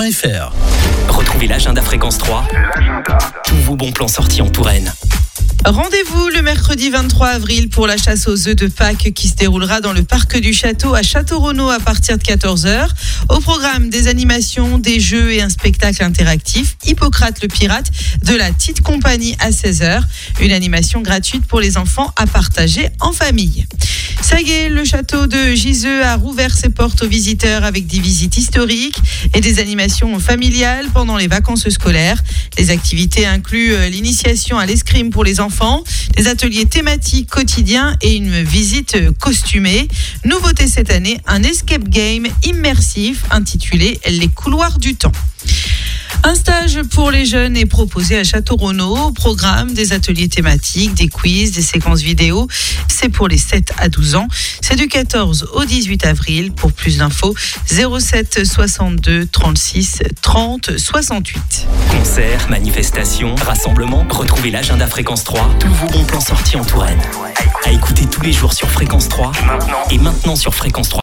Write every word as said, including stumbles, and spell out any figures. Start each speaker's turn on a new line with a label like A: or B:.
A: point f r.
B: Retrouvez l'agenda Fréquence trois. L'agenda. Tous vos bons plans sortis en Touraine.
C: Rendez-vous le mercredi vingt-trois avril pour la chasse aux œufs de Pâques qui se déroulera dans le parc du château à Château-Renaud à partir de quatorze heures. Au programme, des animations, des jeux et un spectacle interactif, Hippocrate le pirate, de la petite compagnie à seize heures. Une animation gratuite pour les enfants à partager en famille. Ça y est, le château de Giseux a rouvert ses portes aux visiteurs avec des visites historiques et des animations familiales pendant les vacances scolaires. Les activités incluent l'initiation à l'escrime pour les enfants, des ateliers thématiques quotidiens et une visite costumée. Nouveauté cette année, un escape game immersif intitulé Les couloirs du temps. Un stage pour les jeunes est proposé à Château-Renaud. Au programme, des ateliers thématiques, des quiz, des séquences vidéo. C'est pour les sept à douze ans. C'est du quatorze au dix-huit avril. Pour plus d'infos, zéro sept soixante-deux trente-six trente soixante-huit.
B: Concerts, manifestations, rassemblements. Retrouvez l'agenda Fréquence trois. Tous vos bons plans sortis en Touraine. À écouter tous les jours sur Fréquence trois. Maintenant. Et maintenant sur Fréquence trois.